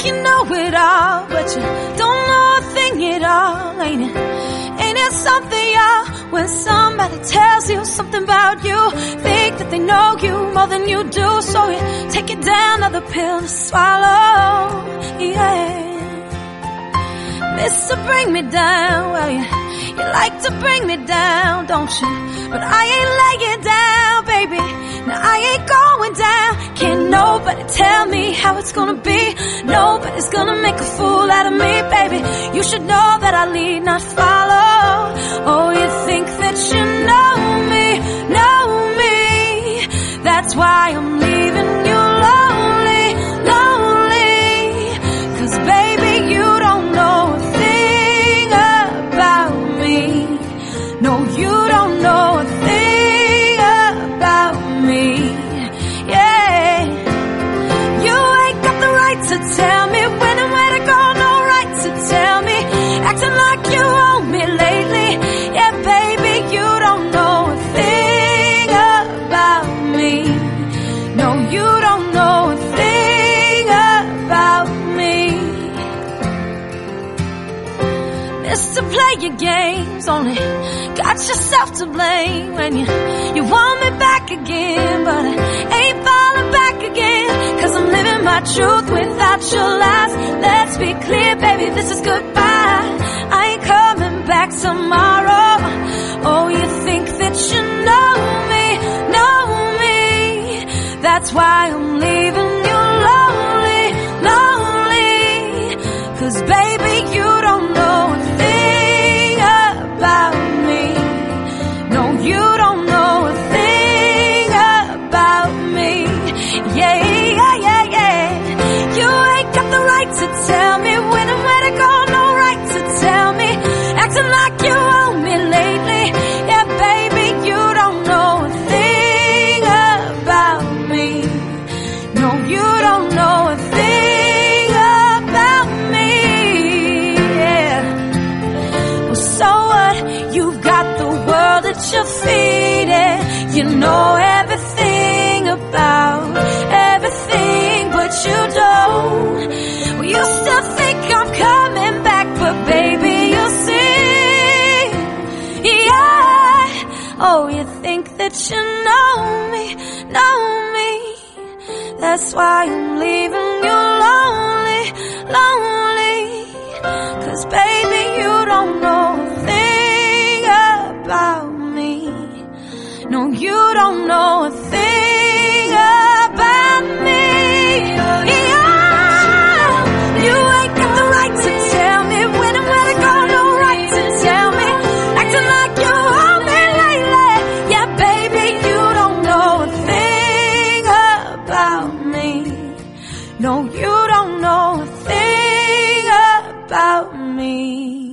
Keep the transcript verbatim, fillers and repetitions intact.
you know it all, but you don't know a thing at all, ain't it? Ain't it something, y'all, when somebody tells you something about you, think that they know you more than you do, so you take it down, another pill to swallow, yeah. Mister Bring Me Down, well, you, you like to bring me down, don't you? But I ain't laying down, baby. Now I ain't going down. Can't nobody tell me how it's gonna be. Nobody's gonna make a fool out of me, baby. You should know that I lead, not follow. Oh, you think that you know me, know me. That's why I'm leaving you lonely, lonely. 'Cause baby, you don't know a thing about me. No, you don't know a thing about me. Yeah. You ain't got the right to tell me when and where to go. No right to tell me, acting like you own me lately. Yeah, baby, you don't know a thing about me. No, you don't know a thing about me. Mister Play your games, only got yourself to blame when you, you want me back again, but I ain't falling back again, 'cause I'm living my truth without your lies. Let's be clear, baby, this is goodbye. I ain't coming back tomorrow. Oh, you think that you know me, know me. That's why I'm leaving you lonely, lonely. 'Cause baby, you don't know a thing about me. No, you don't know a thing about me. Yeah, yeah, yeah, yeah. You ain't got the right to tell me when and where to go. No right to tell me, acting like you own me lately. Yeah, baby, you don't know a thing about me. No, you don't know a thing about me. Yeah. Well, so what? You've got the world at your feet, and you know everything about everything, but you don't. Well, you still think I'm coming back, but baby, you'll see. Yeah. Oh, you think that you know me, know me. That's why I'm leaving you lonely, lonely. 'Cause baby, you don't know a thing about me. No, you don't know a thing about me. Yeah. You ain't got the right to tell me when and where to go. No right to tell me, acting like you own me lately. Yeah, baby, you don't know a thing about me. No, you don't know a thing about me.